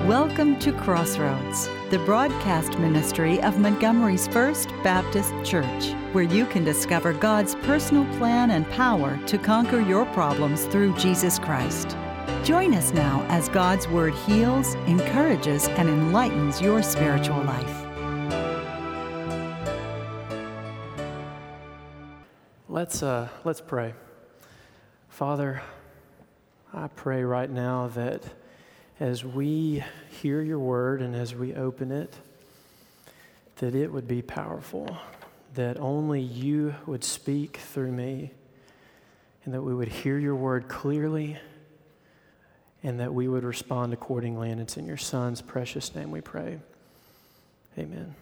Welcome to Crossroads, the broadcast ministry of Montgomery's First Baptist Church, where you can discover God's personal plan and power to conquer your problems through Jesus Christ. Join us now as God's Word heals, encourages, and enlightens your spiritual life. Let's pray. Father, I pray right now that as we hear your word and as we open it, that it would be powerful, that only you would speak through me, and that we would hear your word clearly, and that we would respond accordingly. And it's in your Son's precious name we pray. Amen.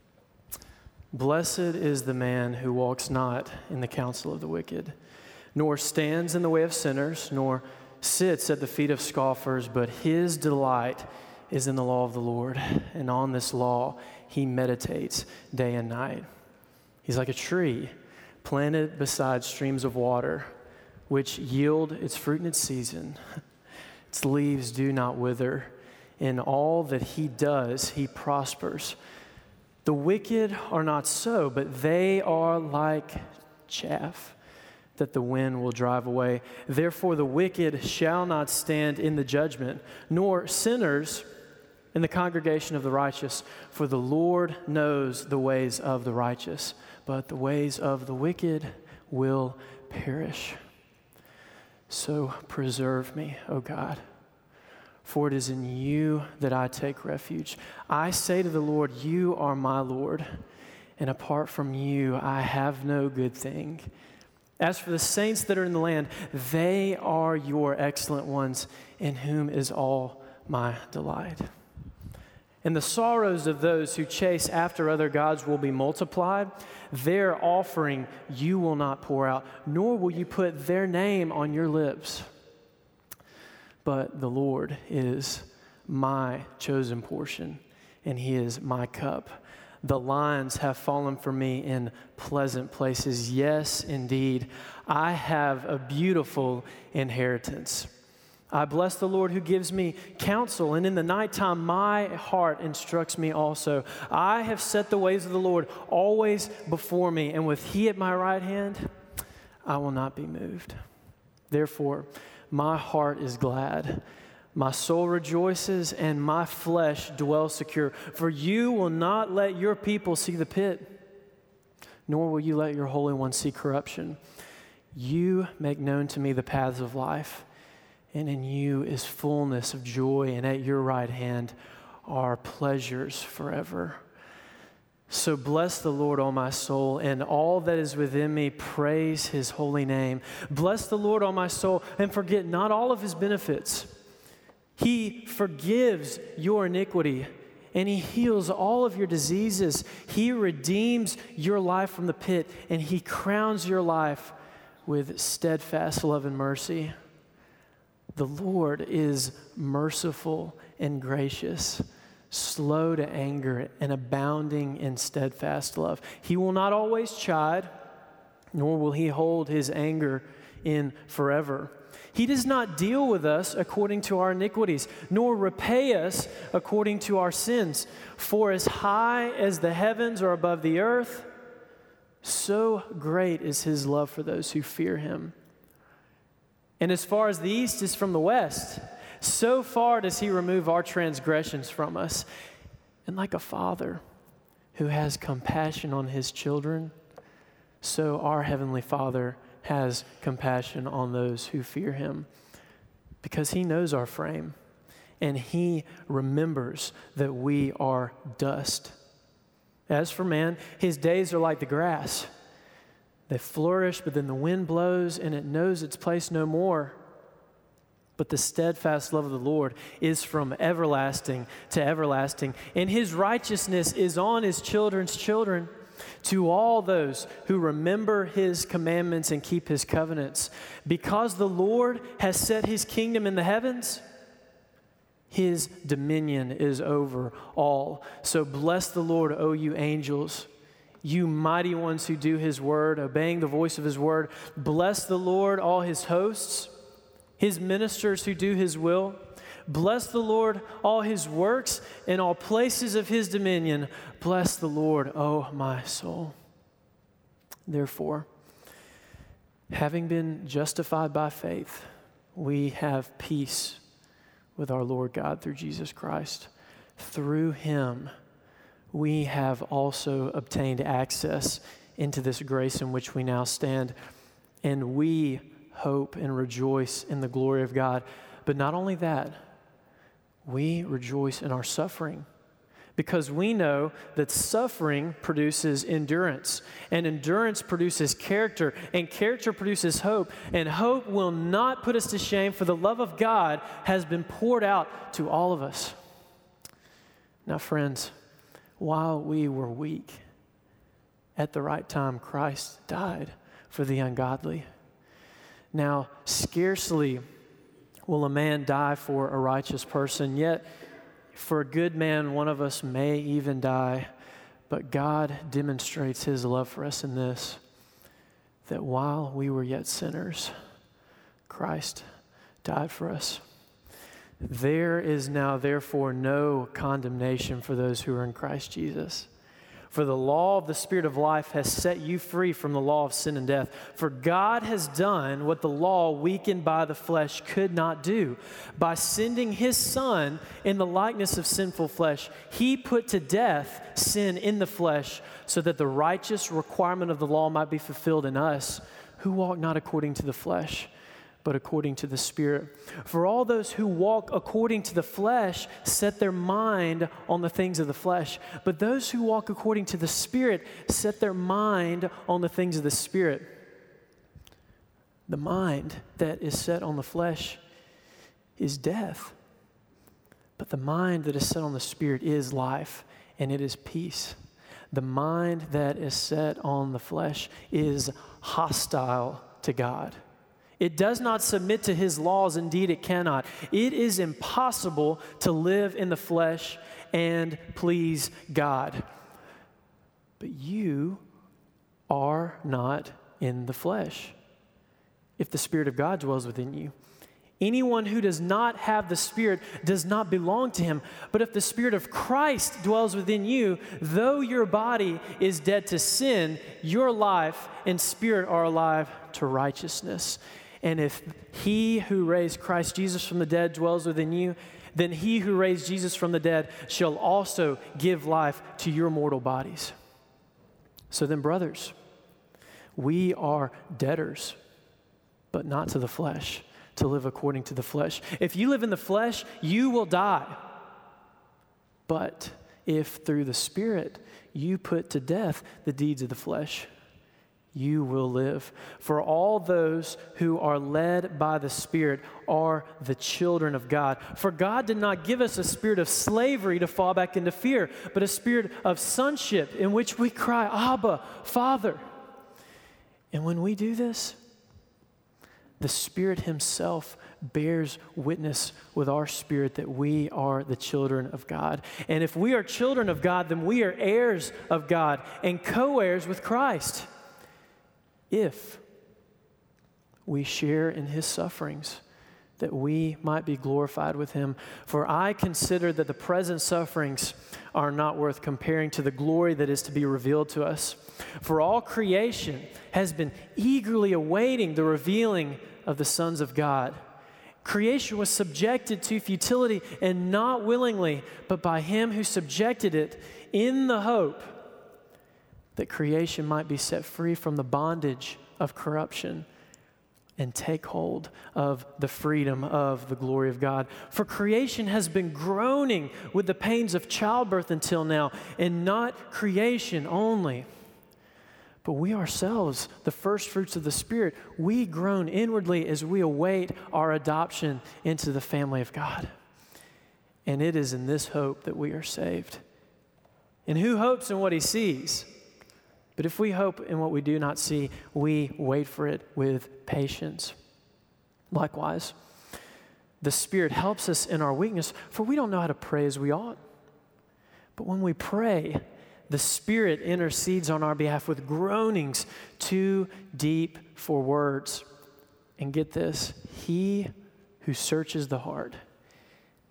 Blessed is the man who walks not in the counsel of the wicked, nor stands in the way of sinners, nor sits at the feet of scoffers, but his delight is in the law of the Lord, and on this law he meditates day and night. He's like a tree planted beside streams of water, which yield its fruit in its season. Its leaves do not wither. In all that he does, he prospers. The wicked are not so, but they are like chaff that the wind will drive away. Therefore the wicked shall not stand in the judgment, nor sinners in the congregation of the righteous. For the Lord knows the ways of the righteous, but the ways of the wicked will perish. So preserve me, O God, for it is in you that I take refuge. I say to the Lord, you are my Lord, and apart from you I have no good thing. As for the saints that are in the land, they are your excellent ones, in whom is all my delight. And the sorrows of those who chase after other gods will be multiplied. Their offering you will not pour out, nor will you put their name on your lips. But the Lord is my chosen portion, and he is my cup. The lines have fallen for me in pleasant places. Yes, indeed, I have a beautiful inheritance. I bless the Lord who gives me counsel, and in the nighttime my heart instructs me also. I have set the ways of the Lord always before me, and with he at my right hand, I will not be moved. Therefore, my heart is glad. My soul rejoices, and my flesh dwells secure. For you will not let your people see the pit, nor will you let your Holy One see corruption. You make known to me the paths of life, and in you is fullness of joy, and at your right hand are pleasures forever. So bless the Lord, O my soul, and all that is within me, praise his holy name. Bless the Lord, O my soul, and forget not all of his benefits. He forgives your iniquity, and he heals all of your diseases. He redeems your life from the pit, and he crowns your life with steadfast love and mercy. The Lord is merciful and gracious, slow to anger, and abounding in steadfast love. He will not always chide, nor will he hold his anger in forever. He does not deal with us according to our iniquities, nor repay us according to our sins. For as high as the heavens are above the earth, so great is his love for those who fear him. And as far as the east is from the west, so far does he remove our transgressions from us. And like a father who has compassion on his children, so our heavenly Father has compassion on those who fear him, because he knows our frame, and he remembers that we are dust. As for man, his days are like the grass. They flourish, but then the wind blows, and it knows its place no more. But the steadfast love of the Lord is from everlasting to everlasting, and his righteousness is on his children's children, to all those who remember his commandments and keep his covenants. Because the Lord has set his kingdom in the heavens, his dominion is over all. So bless the Lord, O you angels, you mighty ones who do his word, obeying the voice of his word. Bless the Lord, all his hosts, his ministers who do his will. Bless the Lord, all his works, and all places of his dominion. Bless the Lord, O my soul. Therefore, having been justified by faith, we have peace with our Lord God through Jesus Christ. Through him, we have also obtained access into this grace in which we now stand, and we hope and rejoice in the glory of God. But not only that, we rejoice in our suffering, because we know that suffering produces endurance, and endurance produces character, and character produces hope, and hope will not put us to shame, for the love of God has been poured out to all of us. Now, friends, while we were weak, at the right time, Christ died for the ungodly. Now, scarcely will a man die for a righteous person, yet for a good man, one of us may even die. But God demonstrates his love for us in this, that while we were yet sinners, Christ died for us. There is now, therefore, no condemnation for those who are in Christ Jesus. For the law of the Spirit of life has set you free from the law of sin and death. For God has done what the law, weakened by the flesh, could not do. By sending his Son in the likeness of sinful flesh, he put to death sin in the flesh, so that the righteous requirement of the law might be fulfilled in us, who walk not according to the flesh, but according to the Spirit. For all those who walk according to the flesh set their mind on the things of the flesh, but those who walk according to the Spirit set their mind on the things of the Spirit. The mind that is set on the flesh is death, but the mind that is set on the Spirit is life, and it is peace. The mind that is set on the flesh is hostile to God. It does not submit to his laws. Indeed, it cannot. It is impossible to live in the flesh and please God. But you are not in the flesh, if the Spirit of God dwells within you. Anyone who does not have the Spirit does not belong to him. But if the Spirit of Christ dwells within you, though your body is dead to sin, your life and spirit are alive to righteousness. And if he who raised Christ Jesus from the dead dwells within you, then he who raised Jesus from the dead shall also give life to your mortal bodies. So then, brothers, we are debtors, but not to the flesh, to live according to the flesh. If you live in the flesh, you will die. But if through the Spirit you put to death the deeds of the flesh, you will live. For all those who are led by the Spirit are the children of God. For God did not give us a spirit of slavery to fall back into fear, but a spirit of sonship in which we cry, Abba, Father. And when we do this, the Spirit himself bears witness with our spirit that we are the children of God. And if we are children of God, then we are heirs of God and co-heirs with Christ, if we share in his sufferings, that we might be glorified with him. For I consider that the present sufferings are not worth comparing to the glory that is to be revealed to us. For all creation has been eagerly awaiting the revealing of the sons of God. Creation was subjected to futility, and not willingly, but by him who subjected it, in the hope that creation might be set free from the bondage of corruption and take hold of the freedom of the glory of God. For creation has been groaning with the pains of childbirth until now, and not creation only, but we ourselves, the first fruits of the Spirit, we groan inwardly as we await our adoption into the family of God. And it is in this hope that we are saved. And who hopes in what he sees? But if we hope in what we do not see, we wait for it with patience. Likewise, the Spirit helps us in our weakness, for we don't know how to pray as we ought. But when we pray, the Spirit intercedes on our behalf with groanings too deep for words. And get this, he who searches the heart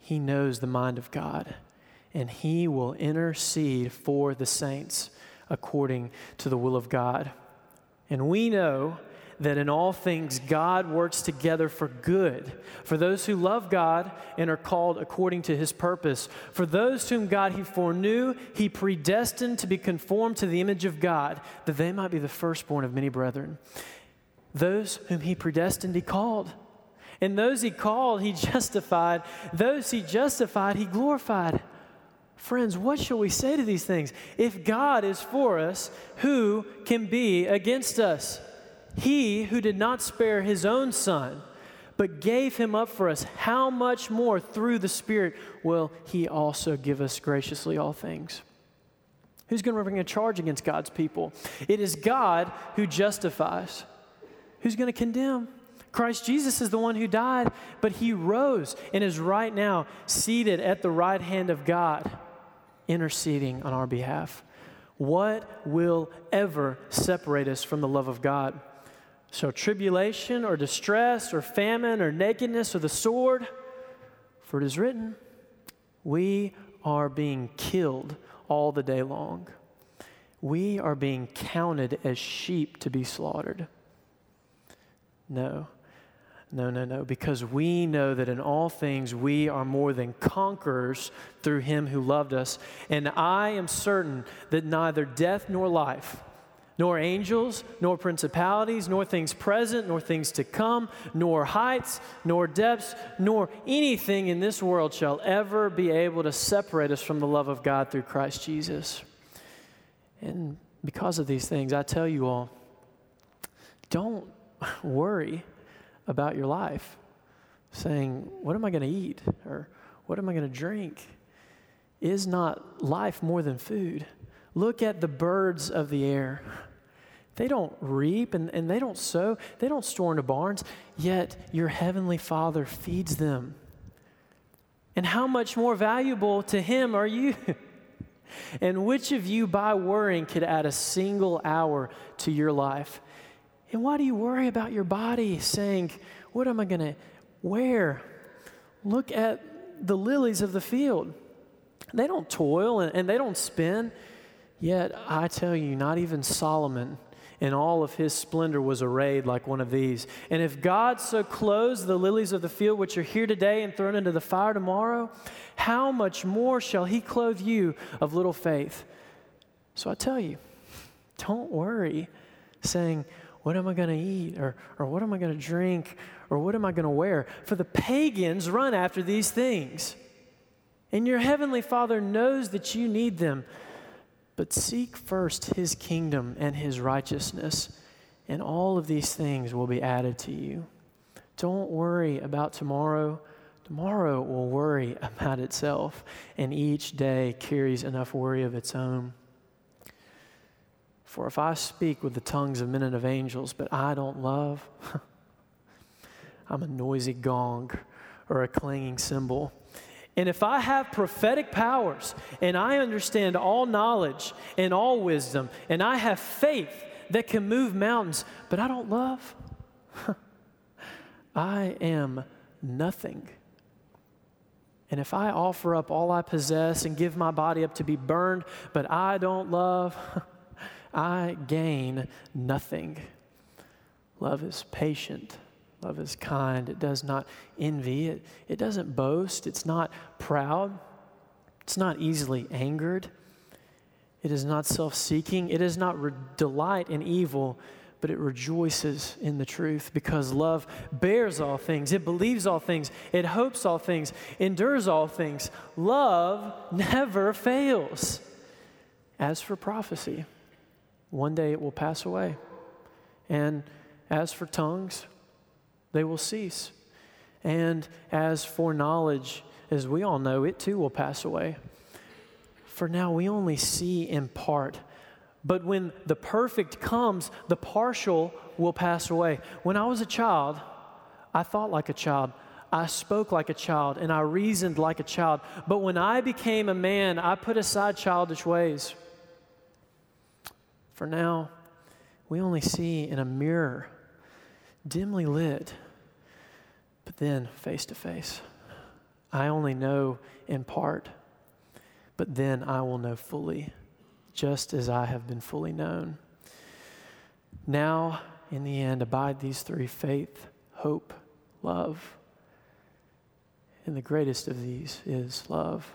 he knows the mind of God, and he will intercede for the saints according to the will of God. And we know that in all things God works together for good, for those who love God and are called according to his purpose. For those whom God he foreknew, he predestined to be conformed to the image of God, that they might be the firstborn of many brethren. Those whom he predestined, he called. And those he called, he justified. Those he justified, he glorified. Friends, what shall we say to these things? If God is for us, who can be against us? He who did not spare his own Son, but gave him up for us, how much more through the Spirit will he also give us graciously all things? Who's going to bring a charge against God's people? It is God who justifies. Who's going to condemn? Christ Jesus is the one who died, but he rose and is right now seated at the right hand of God, interceding on our behalf. What will ever separate us from the love of God? So tribulation or distress or famine or nakedness or the sword, for it is written, we are being killed all the day long. We are being counted as sheep to be slaughtered. No, because we know that in all things we are more than conquerors through him who loved us. And I am certain that neither death nor life, nor angels, nor principalities, nor things present, nor things to come, nor heights, nor depths, nor anything in this world shall ever be able to separate us from the love of God through Christ Jesus. And because of these things, I tell you all, don't worry about your life, saying, what am I going to eat? Or what am I going to drink? Is not life more than food? Look at the birds of the air. They don't reap and they don't sow. They don't store into barns, yet your heavenly Father feeds them. And how much more valuable to him are you? And which of you by worrying could add a single hour to your life? And why do you worry about your body, saying, what am I going to wear? Look at the lilies of the field. They don't toil and they don't spin. Yet I tell you, not even Solomon in all of his splendor was arrayed like one of these. And if God so clothes the lilies of the field, which are here today and thrown into the fire tomorrow, how much more shall he clothe you of little faith? So I tell you, don't worry, saying, what am I going to eat? Or what am I going to drink? Or what am I going to wear? For the pagans run after these things. And your heavenly Father knows that you need them. But seek first his kingdom and his righteousness, and all of these things will be added to you. Don't worry about tomorrow. Tomorrow will worry about itself, and each day carries enough worry of its own. For if I speak with the tongues of men and of angels, but I don't love, I'm a noisy gong or a clanging cymbal. And if I have prophetic powers, and I understand all knowledge and all wisdom, and I have faith that can move mountains, but I don't love, I am nothing. And if I offer up all I possess and give my body up to be burned, but I don't love, I gain nothing. Love is patient. Love is kind. It does not envy. It doesn't boast. It's not proud. It's not easily angered. It is not self-seeking. It does not delight in evil, but it rejoices in the truth, because love bears all things. It believes all things. It hopes all things. Endures all things. Love never fails. As for prophecy, one day it will pass away. And as for tongues, they will cease. And as for knowledge, as we all know, it too will pass away. For now we only see in part. But when the perfect comes, the partial will pass away. When I was a child, I thought like a child. I spoke like a child, and I reasoned like a child. But when I became a man, I put aside childish ways. For now, we only see in a mirror, dimly lit, but then face to face. I only know in part, but then I will know fully, just as I have been fully known. Now, in the end, abide these three: faith, hope, love. And the greatest of these is love.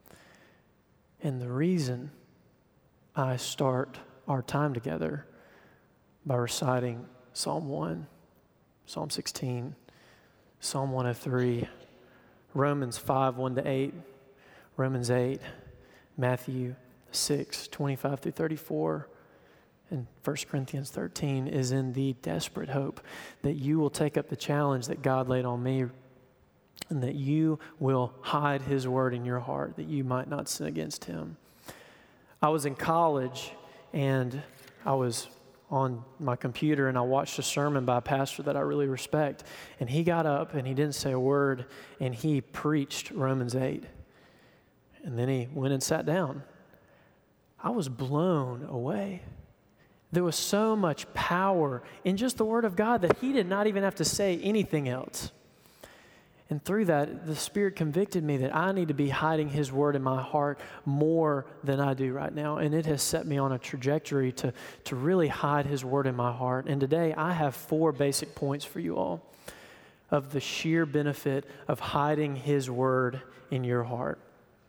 And the reason I start our time together by reciting Psalm 1, Psalm 16, Psalm 103, Romans 5, 1-8, Romans 8, Matthew 6, 25 through 34, and 1 Corinthians 13 is in the desperate hope that you will take up the challenge that God laid on me, and that you will hide His word in your heart, that you might not sin against Him. I was in college, and I was on my computer, and I watched a sermon by a pastor that I really respect, and he got up, and he didn't say a word, and he preached Romans 8, and then he went and sat down. I was blown away. There was so much power in just the Word of God that he did not even have to say anything else. And through that, the Spirit convicted me that I need to be hiding His Word in my heart more than I do right now. And it has set me on a trajectory to really hide His Word in my heart. And today, I have 4 basic points for you all of the sheer benefit of hiding His Word in your heart.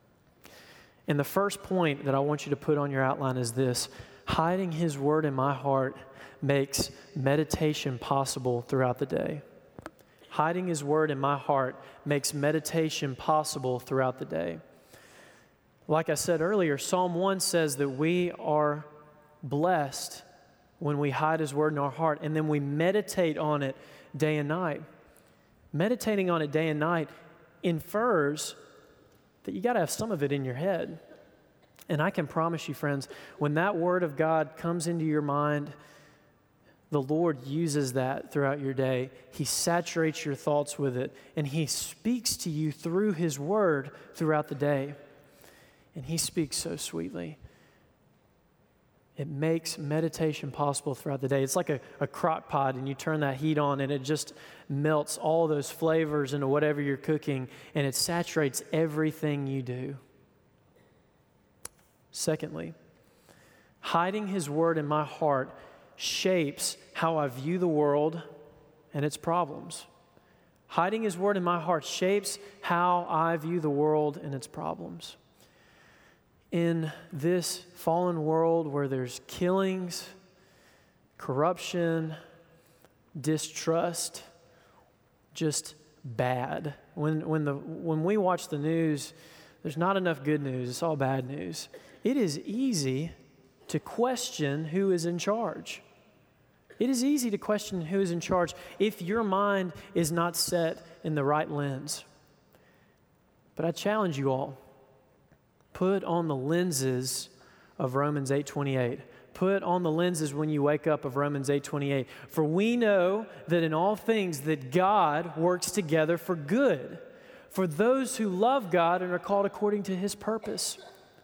And the first point that I want you to put on your outline is this: hiding His Word in my heart makes meditation possible throughout the day. Hiding His Word in my heart makes meditation possible throughout the day. Like I said earlier, Psalm 1 says that we are blessed when we hide His Word in our heart, and then we meditate on it day and night. Meditating on it day and night infers that you got to have some of it in your head. And I can promise you, friends, when that Word of God comes into your mind, the Lord uses that throughout your day. He saturates your thoughts with it, and He speaks to you through His Word throughout the day. And He speaks so sweetly. It makes meditation possible throughout the day. It's like a crock pot, and you turn that heat on, and it just melts all those flavors into whatever you're cooking, and it saturates everything you do. Secondly, hiding His Word in my heart shapes how I view the world and its problems. Hiding His Word in my heart shapes how I view the world and its problems. In this fallen world where there's killings, corruption, distrust, just bad. When we watch the news, there's not enough good news. It's all bad news. It is easy to question who is in charge. It is easy to question who is in charge if your mind is not set in the right lens. But I challenge you all, put on the lenses of Romans 8:28. Put on the lenses when you wake up of Romans 8:28. For we know that in all things that God works together for good, for those who love God and are called according to His purpose.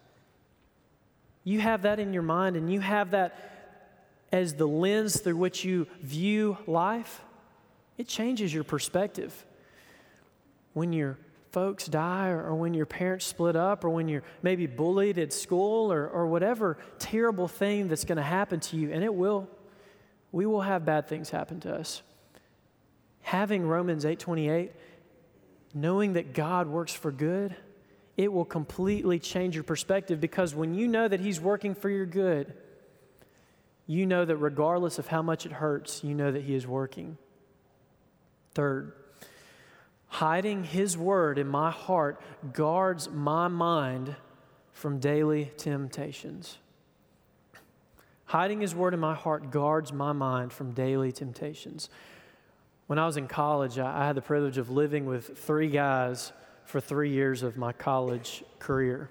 You have that in your mind, and you have that as the lens through which you view life. It changes your perspective. When your folks die, or when your parents split up, or when you're maybe bullied at school, or whatever terrible thing that's going to happen to you, and we will have bad things happen to us. Having Romans 8:28, knowing that God works for good, it will completely change your perspective, because when you know that He's working for your good, you know that regardless of how much it hurts, you know that He is working. Third, hiding His Word in my heart guards my mind from daily temptations. Hiding His Word in my heart guards my mind from daily temptations. When I was in college, I had the privilege of living with 3 guys for 3 years of my college career.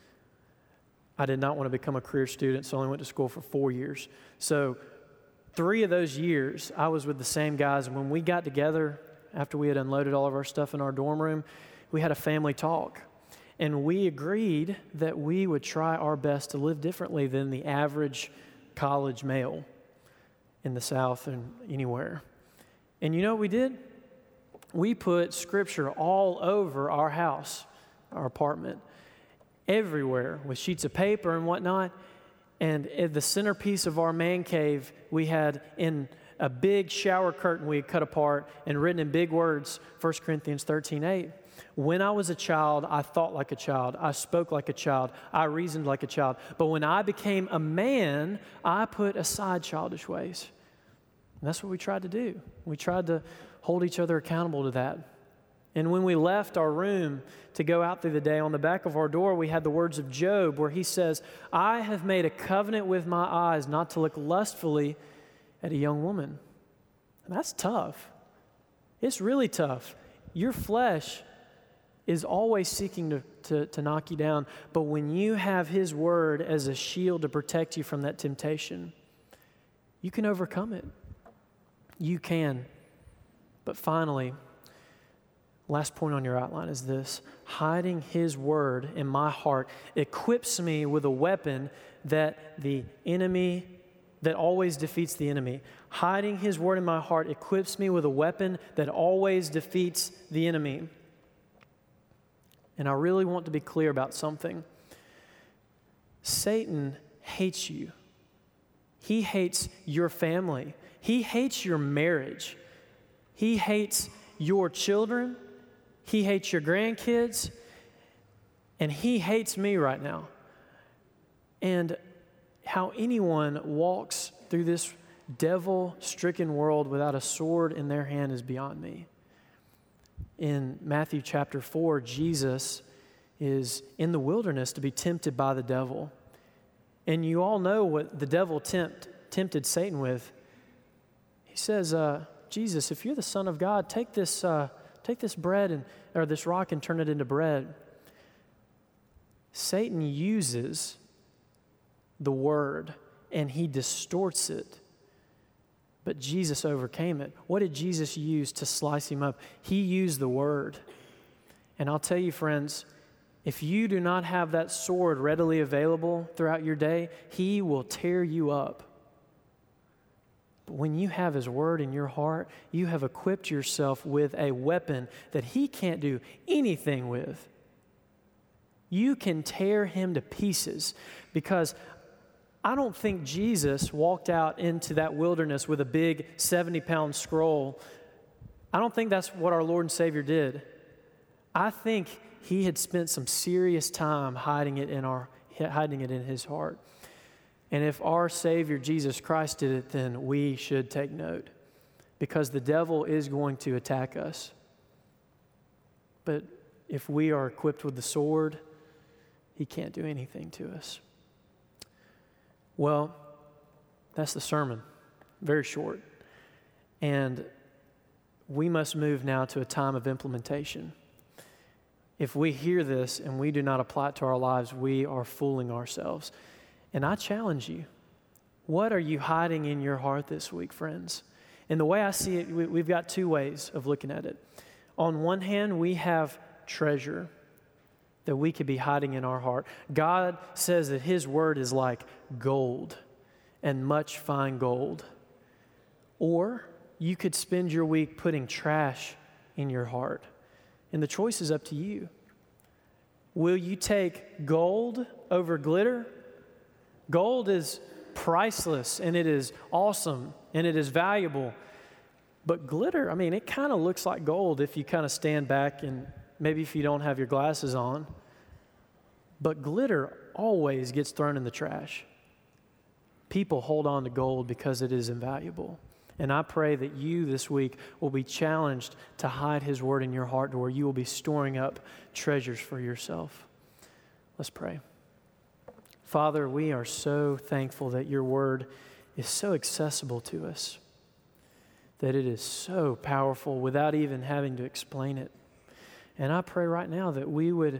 I did not want to become a career student, so I only went to school for 4 years. So 3 of those years, I was with the same guys. And when we got together, after we had unloaded all of our stuff in our dorm room, we had a family talk. And we agreed that we would try our best to live differently than the average college male in the South and anywhere. And you know what we did? we put Scripture all over our house, our apartment, everywhere with sheets of paper and whatnot. And at the centerpiece of our man cave, we had in a big shower curtain we had cut apart and written in big words, 1 Corinthians 13:8. When I was a child, I thought like a child. I spoke like a child. I reasoned like a child. But when I became a man, I put aside childish ways. And that's what we tried to do. We tried to hold each other accountable to that. And when we left our room to go out through the day, on the back of our door, we had the words of Job where he says, I have made a covenant with my eyes not to look lustfully at a young woman. And that's tough. It's really tough. Your flesh is always seeking to knock you down. But when you have His Word as a shield to protect you from that temptation, you can overcome it. You can. But finally, last point on your outline is this: hiding His Word in my heart equips me with a weapon that always defeats the enemy. Hiding His Word in my heart equips me with a weapon that always defeats the enemy. And I really want to be clear about something. Satan hates you. He hates your family. He hates your marriage. He hates your children. He hates your grandkids. And he hates me right now. And how anyone walks through this devil-stricken world without a sword in their hand is beyond me. In Matthew chapter 4, Jesus is in the wilderness to be tempted by the devil. And you all know what the devil tempted Satan with. He says, Jesus, if you're the Son of God, take this bread or this rock and turn it into bread. Satan uses the word and he distorts it. But Jesus overcame it. What did Jesus use to slice him up? He used the word. And I'll tell you, friends, if you do not have that sword readily available throughout your day, he will tear you up. But when you have His Word in your heart, you have equipped yourself with a weapon that he can't do anything with. You can tear him to pieces, because I don't think Jesus walked out into that wilderness with a big 70-pound scroll. I don't think that's what our Lord and Savior did. I think He had spent some serious time hiding it in His heart. And if our Savior, Jesus Christ, did it, then we should take note, because the devil is going to attack us. But if we are equipped with the sword, he can't do anything to us. Well, that's the sermon. Very short. And we must move now to a time of implementation. If we hear this and we do not apply it to our lives, we are fooling ourselves. And I challenge you, what are you hiding in your heart this week, friends? And the way I see it, we've got two ways of looking at it. On one hand, we have treasure that we could be hiding in our heart. God says that His word is like gold, and much fine gold. Or you could spend your week putting trash in your heart. And the choice is up to you. Will you take gold over glitter? Gold is priceless, and it is awesome, and it is valuable. But glitter, it kind of looks like gold if you kind of stand back and maybe if you don't have your glasses on. But glitter always gets thrown in the trash. People hold on to gold because it is invaluable. And I pray that you this week will be challenged to hide His word in your heart to where you will be storing up treasures for yourself. Let's pray. Father, we are so thankful that your word is so accessible to us, that it is so powerful without even having to explain it. And I pray right now that we would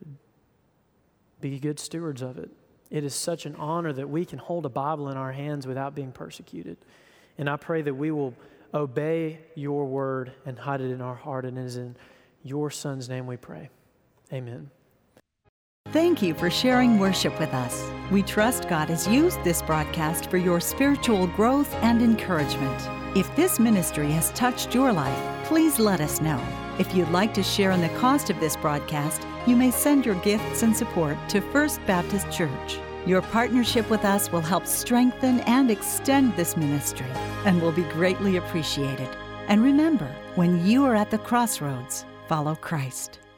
be good stewards of it. It is such an honor that we can hold a Bible in our hands without being persecuted. And I pray that we will obey your word and hide it in our heart. And it is in your Son's name we pray. Amen. Thank you for sharing worship with us. We trust God has used this broadcast for your spiritual growth and encouragement. If this ministry has touched your life, please let us know. If you'd like to share in the cost of this broadcast, you may send your gifts and support to First Baptist Church. Your partnership with us will help strengthen and extend this ministry and will be greatly appreciated. And remember, when you are at the crossroads, follow Christ.